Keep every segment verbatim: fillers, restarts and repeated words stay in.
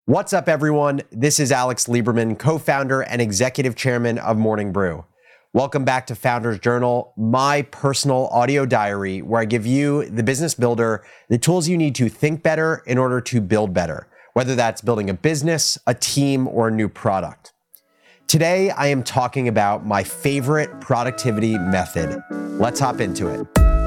What's up, everyone? This is Alex Lieberman, co-founder and executive chairman of Morning Brew. Welcome back to Founders Journal, my personal audio diary where I give you, the business builder, the tools you need to think better in order to build better, whether that's building a business, a team, or a new product. Today, I am talking about my favorite productivity method. Let's hop into it.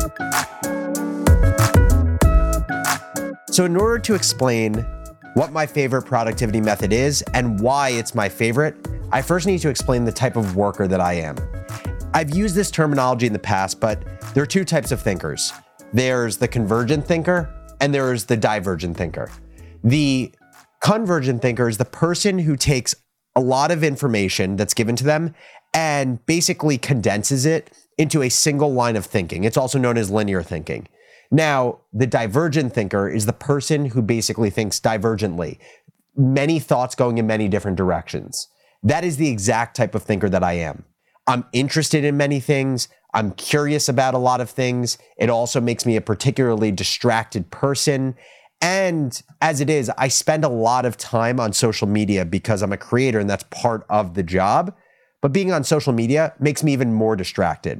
So in order to explain what my favorite productivity method is and why it's my favorite, I first need to explain the type of worker that I am. I've used this terminology in the past, but there are two types of thinkers. There's the convergent thinker and there's the divergent thinker. The convergent thinker is the person who takes a lot of information that's given to them and basically condenses it into a single line of thinking. It's also known as linear thinking. Now, the divergent thinker is the person who basically thinks divergently, many thoughts going in many different directions. That is the exact type of thinker that I am. I'm interested in many things. I'm curious about a lot of things. It also makes me a particularly distracted person. And as it is, I spend a lot of time on social media because I'm a creator and that's part of the job. But being on social media makes me even more distracted.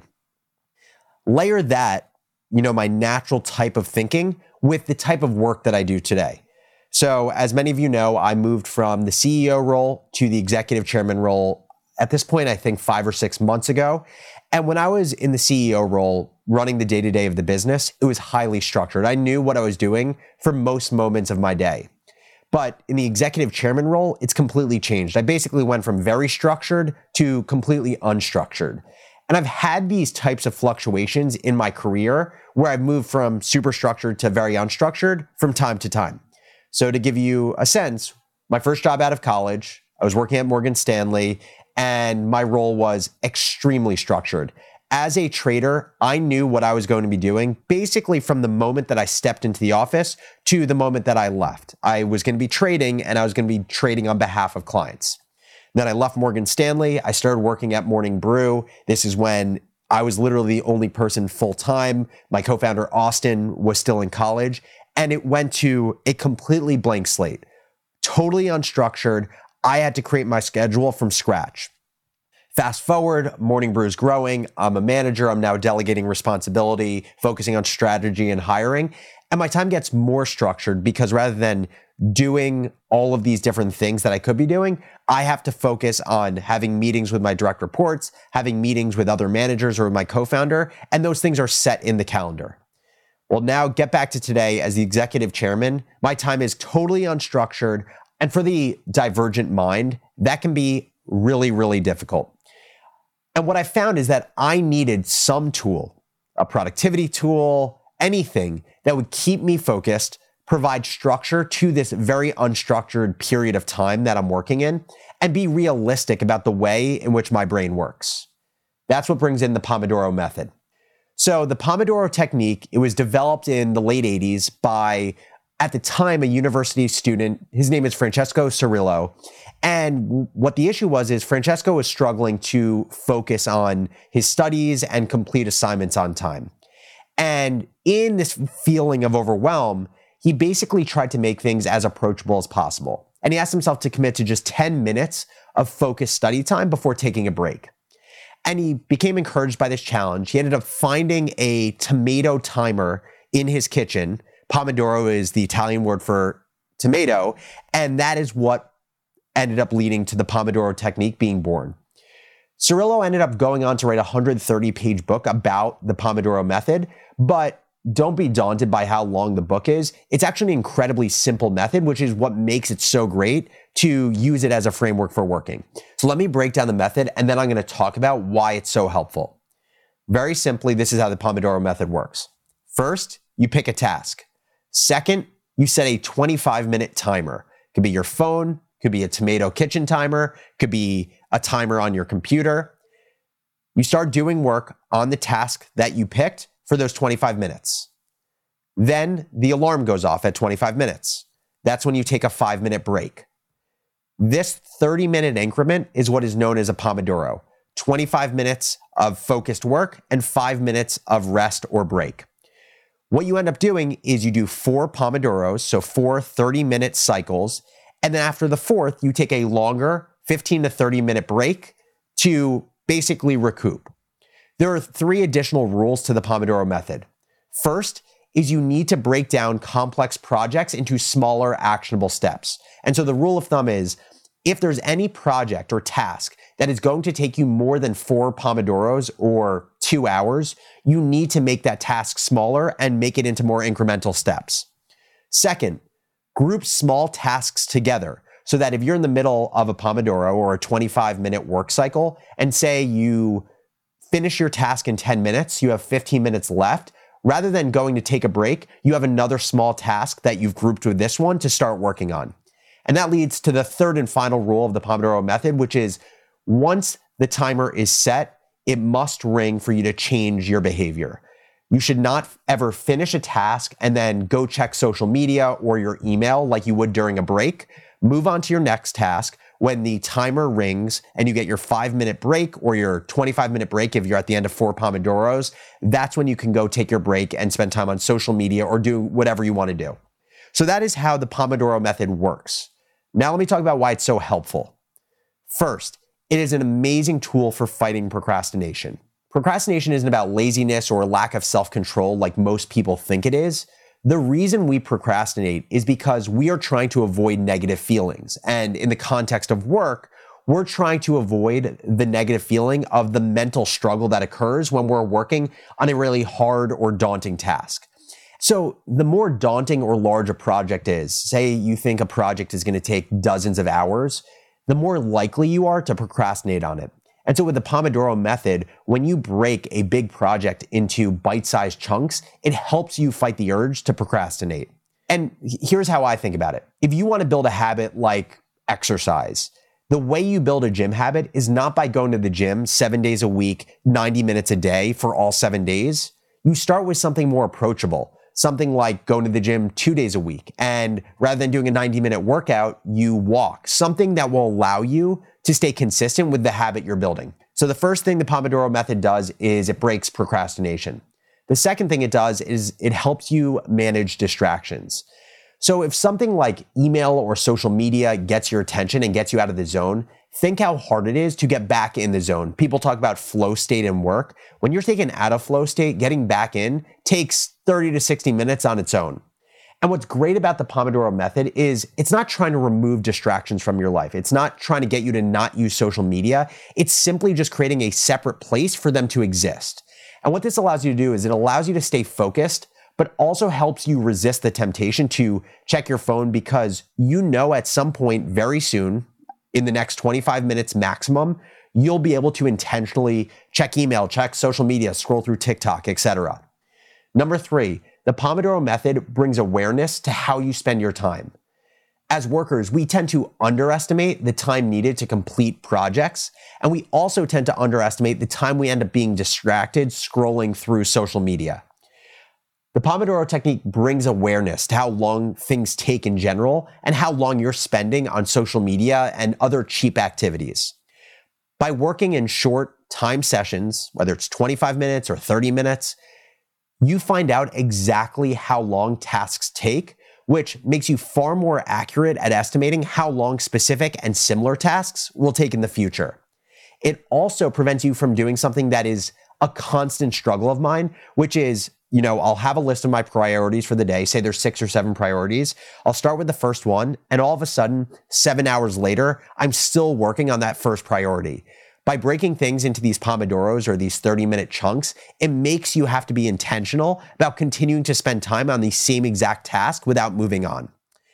Layer that, you know, my natural type of thinking with the type of work that I do today. So as many of you know, I moved from the C E O role to the executive chairman role at this point, I think five or six months ago. And when I was in the C E O role, running the day-to-day of the business, it was highly structured. I knew what I was doing for most moments of my day. But in the executive chairman role, it's completely changed. I basically went from very structured to completely unstructured. And I've had these types of fluctuations in my career where I've moved from super structured to very unstructured from time to time. So to give you a sense, my first job out of college, I was working at Morgan Stanley, and my role was extremely structured. As a trader, I knew what I was going to be doing basically from the moment that I stepped into the office to the moment that I left. I was going to be trading, and I was going to be trading on behalf of clients. Then I left Morgan Stanley. I started working at Morning Brew. This is when I was literally the only person full-time. My co-founder, Austin, was still in college. And it went to a completely blank slate, totally unstructured. I had to create my schedule from scratch. Fast forward, Morning Brew is growing. I'm a manager. I'm now delegating responsibility, focusing on strategy and hiring. And my time gets more structured because rather than doing all of these different things that I could be doing, I have to focus on having meetings with my direct reports, having meetings with other managers or with my co-founder, and those things are set in the calendar. Well, now get back to today as the executive chairman. My time is totally unstructured. And for the divergent mind, that can be really, really difficult. And what I found is that I needed some tool, a productivity tool, anything that would keep me focused, provide structure to this very unstructured period of time that I'm working in, and be realistic about the way in which my brain works. That's what brings in the Pomodoro method. So the Pomodoro technique, it was developed in the late eighties by, at the time, a university student. His name is Francesco Cirillo. And what the issue was is Francesco was struggling to focus on his studies and complete assignments on time. And in this feeling of overwhelm, he basically tried to make things as approachable as possible. And he asked himself to commit to just ten minutes of focused study time before taking a break. And he became encouraged by this challenge. He ended up finding a tomato timer in his kitchen. Pomodoro is the Italian word for tomato. And that is what ended up leading to the Pomodoro technique being born. Cirillo ended up going on to write a one hundred thirty page book about the Pomodoro method, but don't be daunted by how long the book is. It's actually an incredibly simple method, which is what makes it so great to use it as a framework for working. So let me break down the method, and then I'm going to talk about why it's so helpful. Very simply, this is how the Pomodoro method works. First, you pick a task. Second, you set a twenty-five minute timer. It could be your phone, could be a tomato kitchen timer, could be a timer on your computer. You start doing work on the task that you picked for those twenty-five minutes. Then the alarm goes off at twenty-five minutes. That's when you take a five minute break. This thirty minute increment is what is known as a Pomodoro. twenty-five minutes of focused work and five minutes of rest or break. What you end up doing is you do four Pomodoros, so four thirty minute cycles, And then after the fourth, you take a longer fifteen to thirty minute break to basically recoup. There are three additional rules to the Pomodoro method. First is you need to break down complex projects into smaller actionable steps. And so the rule of thumb is if there's any project or task that is going to take you more than four Pomodoros or two hours, you need to make that task smaller and make it into more incremental steps. Second, group small tasks together so that if you're in the middle of a Pomodoro or a twenty-five minute work cycle and say you finish your task in ten minutes, you have fifteen minutes left, rather than going to take a break, you have another small task that you've grouped with this one to start working on. And that leads to the third and final rule of the Pomodoro method, which is once the timer is set, it must ring for you to change your behavior. You should not ever finish a task and then go check social media or your email like you would during a break. Move on to your next task. When the timer rings and you get your five minute break or your twenty-five minute break, if you're at the end of four Pomodoros, that's when you can go take your break and spend time on social media or do whatever you want to do. So that is how the Pomodoro method works. Now let me talk about why it's so helpful. First, it is an amazing tool for fighting procrastination. Procrastination isn't about laziness or lack of self-control like most people think it is. The reason we procrastinate is because we are trying to avoid negative feelings. And in the context of work, we're trying to avoid the negative feeling of the mental struggle that occurs when we're working on a really hard or daunting task. So the more daunting or large a project is, say you think a project is going to take dozens of hours, the more likely you are to procrastinate on it. And so with the Pomodoro method, when you break a big project into bite-sized chunks, it helps you fight the urge to procrastinate. And here's how I think about it. If you want to build a habit like exercise, the way you build a gym habit is not by going to the gym seven days a week, ninety minutes a day for all seven days. You start with something more approachable, something like going to the gym two days a week. And rather than doing a ninety minute workout, you walk, something that will allow you to stay consistent with the habit you're building. So the first thing the Pomodoro method does is it breaks procrastination. The second thing it does is it helps you manage distractions. So if something like email or social media gets your attention and gets you out of the zone, think how hard it is to get back in the zone. People talk about flow state in work. When you're taken out of flow state, getting back in takes thirty to sixty minutes on its own. And what's great about the Pomodoro method is it's not trying to remove distractions from your life. It's not trying to get you to not use social media. It's simply just creating a separate place for them to exist. And what this allows you to do is it allows you to stay focused, but also helps you resist the temptation to check your phone because you know at some point very soon, in the next twenty-five minutes maximum, you'll be able to intentionally check email, check social media, scroll through TikTok, et cetera. Number three, the Pomodoro method brings awareness to how you spend your time. As workers, we tend to underestimate the time needed to complete projects, and we also tend to underestimate the time we end up being distracted scrolling through social media. The Pomodoro technique brings awareness to how long things take in general and how long you're spending on social media and other cheap activities. By working in short time sessions, whether it's twenty-five minutes or thirty minutes, you find out exactly how long tasks take, which makes you far more accurate at estimating how long specific and similar tasks will take in the future. It also prevents you from doing something that is a constant struggle of mine, which is, you know, I'll have a list of my priorities for the day, say there's six or seven priorities. I'll start with the first one, and all of a sudden, seven hours later, I'm still working on that first priority. By breaking things into these Pomodoros or these thirty minute chunks, it makes you have to be intentional about continuing to spend time on the same exact task without moving on.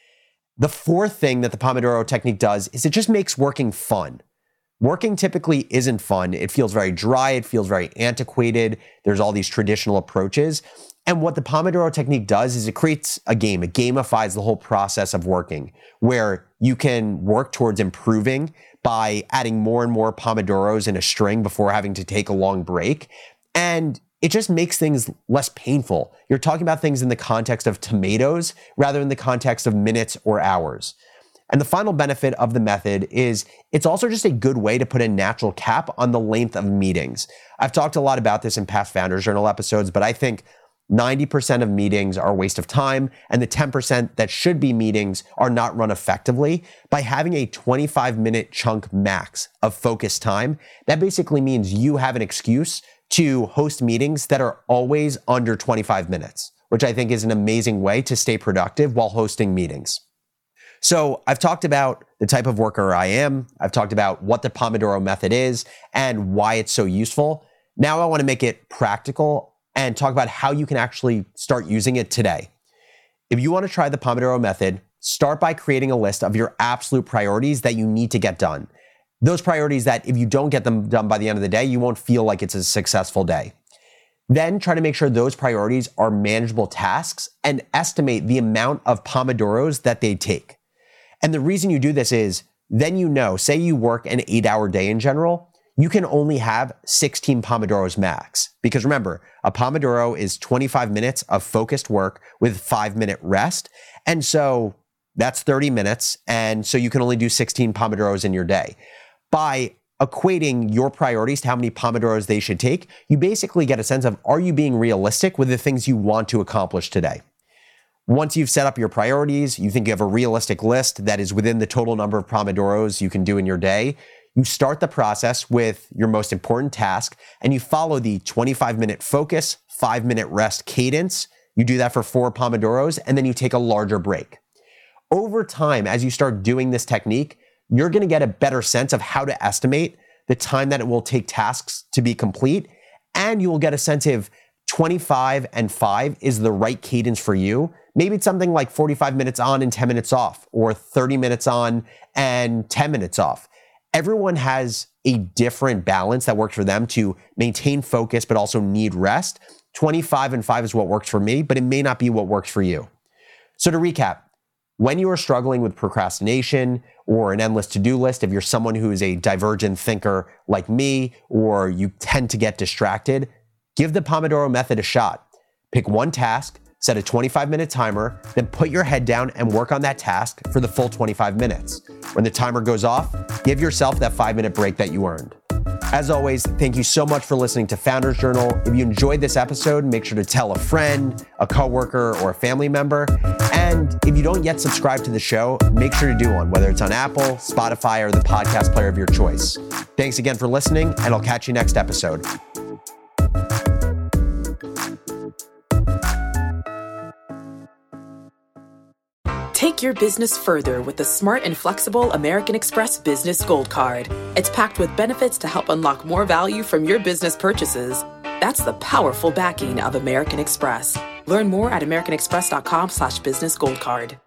The fourth thing that the Pomodoro technique does is it just makes working fun. Working typically isn't fun. It feels very dry. It feels very antiquated. There's all these traditional approaches. And what the Pomodoro technique does is it creates a game. It gamifies the whole process of working, where you can work towards improving by adding more and more Pomodoros in a string before having to take a long break. And it just makes things less painful. You're talking about things in the context of tomatoes rather than the context of minutes or hours. And the final benefit of the method is it's also just a good way to put a natural cap on the length of meetings. I've talked a lot about this in past Founders Journal episodes, but I think ninety percent of meetings are a waste of time, and the ten percent that should be meetings are not run effectively. By having a twenty-five minute chunk max of focus time, that basically means you have an excuse to host meetings that are always under twenty-five minutes, which I think is an amazing way to stay productive while hosting meetings. So I've talked about the type of worker I am. I've talked about what the Pomodoro method is and why it's so useful. Now I want to make it practical and talk about how you can actually start using it today. If you want to try the Pomodoro method, start by creating a list of your absolute priorities that you need to get done. Those priorities that if you don't get them done by the end of the day, you won't feel like it's a successful day. Then try to make sure those priorities are manageable tasks and estimate the amount of Pomodoros that they take. And the reason you do this is then you know, say you work an eight hour day in general, you can only have sixteen Pomodoros max. Because remember, a Pomodoro is twenty-five minutes of focused work with five minute rest. And so that's thirty minutes. And so you can only do sixteen Pomodoros in your day. By equating your priorities to how many Pomodoros they should take, you basically get a sense of, are you being realistic with the things you want to accomplish today? Once you've set up your priorities, you think you have a realistic list that is within the total number of Pomodoros you can do in your day, you start the process with your most important task and you follow the twenty-five minute focus, five minute rest cadence. You do that for four Pomodoros and then you take a larger break. Over time, as you start doing this technique, you're going to get a better sense of how to estimate the time that it will take tasks to be complete. And you will get a sense of twenty-five and five is the right cadence for you. Maybe it's something like forty-five minutes on and ten minutes off, or thirty minutes on and ten minutes off. Everyone has a different balance that works for them to maintain focus, but also need rest. twenty-five and five is what works for me, but it may not be what works for you. So to recap, when you are struggling with procrastination or an endless to-do list, if you're someone who is a divergent thinker like me, or you tend to get distracted, give the Pomodoro method a shot. Pick one task, set a twenty-five minute timer, then put your head down and work on that task for the full twenty-five minutes. When the timer goes off, give yourself that five minute break that you earned. As always, thank you so much for listening to Founders Journal. If you enjoyed this episode, make sure to tell a friend, a coworker, or a family member. And if you don't yet subscribe to the show, make sure to do one, whether it's on Apple, Spotify, or the podcast player of your choice. Thanks again for listening, and I'll catch you next episode. Take your business further with the smart and flexible American Express Business Gold Card. It's packed with benefits to help unlock more value from your business purchases. That's the powerful backing of American Express. Learn more at americanexpress.com slash business gold card.